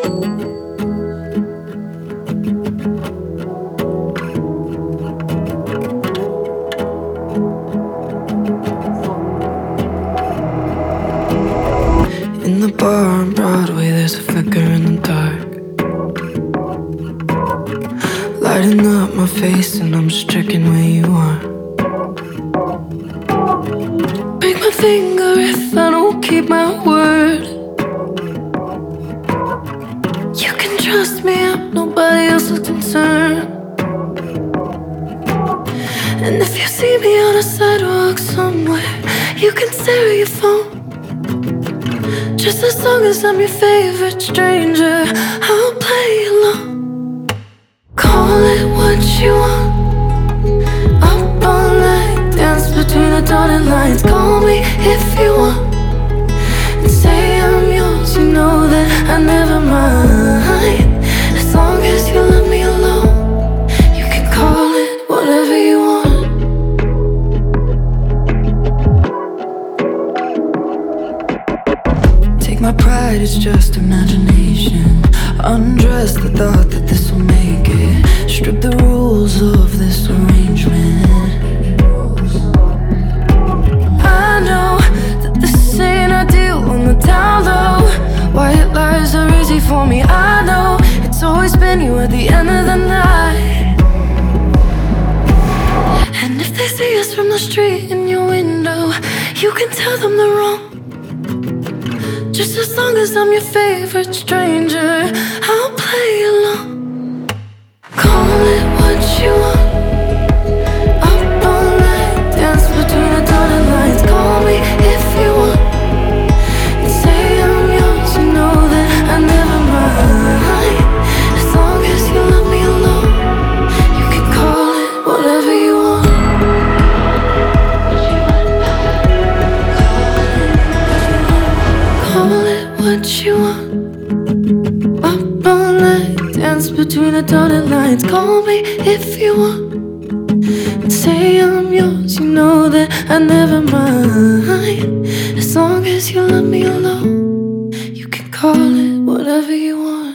In the bar on Broadway, there's a flicker in the dark, lighting up my face, and I'm just checking where you are. Break my finger if I don't keep my word. You can trust me, I'm nobody else's concern. And if you see me on a sidewalk somewhere, you can stare at your phone. Just as long as I'm your favorite stranger, I'll play along. Call it what you want. Up all night, dance between the dotted lines. Call me if you want, and say I'm yours. You know that I never mind. As long as you let me alone, you can call it whatever you want. My pride is just imagination. Undress the thought that this will make it. Strip the rules of this arrangement. I know that this ain't ideal on the down low. White lies are easy for me, I know. It's always been you at the end of the night. And if they see us from the street in your window, you can tell them they're wrong. Just as long as I'm your favorite stranger, I'll play along. Call it what you want. Up all night, dance between the dotted lines. Call me if you want, and say I'm yours. You know that I never mind. As long as you let me alone, you can call it whatever you want. Call it what you want. Up all night, dance between the dotted lines. Call me if you want, and say I'm yours. You know that I never mind. As long as you let me alone, you can call it whatever you want.